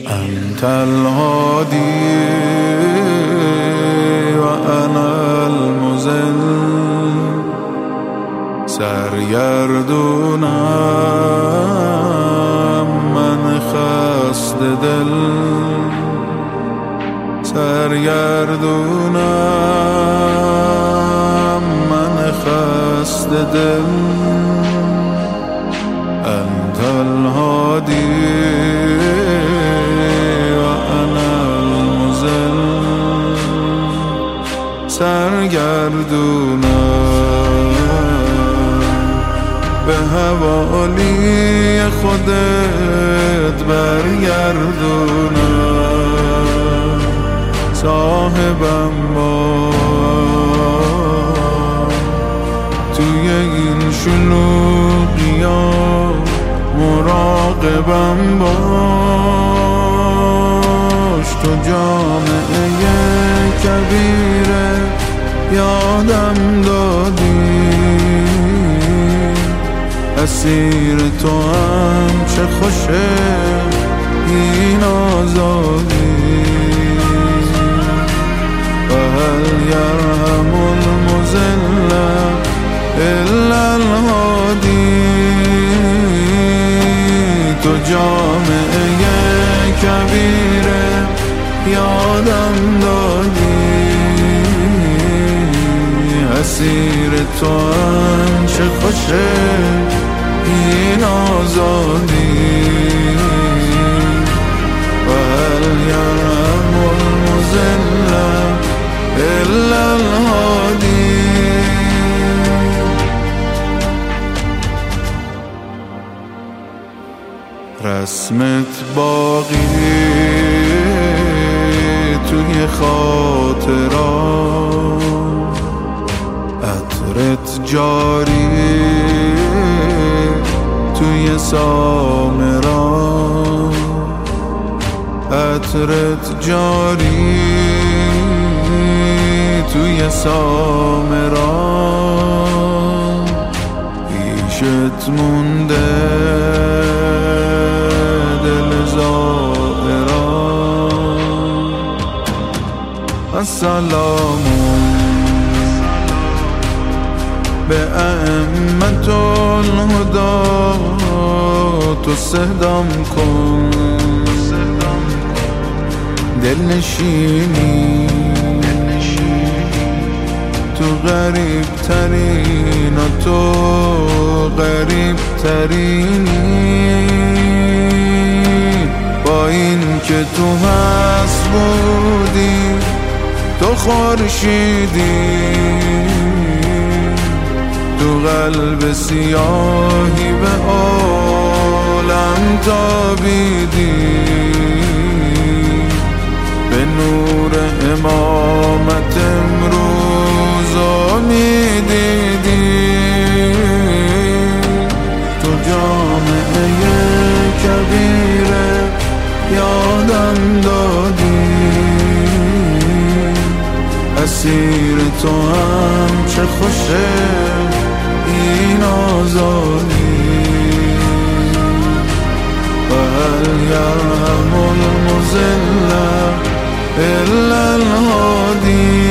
انت الهادی و انا المضل، سرگردونم من خسته دل، سرگردونم من خسته دل. انت الهادی و انا المضل، سرگردونم به حوالی خودت برگردونم. صاحبم باش توی این شلوغی‌ها، مراقبم باش. تو جامعه کبیره یادم دادی، اسیر تو هم چه خوشه این آزادی. و هل یرحم المضل الا الهادی. تو جامعه کبیره یادم دادی، اسیر تو هم چه خوشه این آزادی. و هل یرحم المضل الا الهادی. رسمت باقی توی خاطرات، عطرت جاری توی سامرات، عطرت جاری توی سامرات. پیشت مونده دل زائران. السلام به ائمة الهدی، تو صدام کن دلنشینی تو غریب ترین و تو غریب ترینی. با این که تو هست بودی، تو خورشیدی تو قلب سیاهی به عالم تابیدی. به نور امامت امروز میدیدی. تو جامعه کبیره یادم دادی، اسیر تو هم چه خوشه این آزادی. و هل یرحم المضل الا الهادی.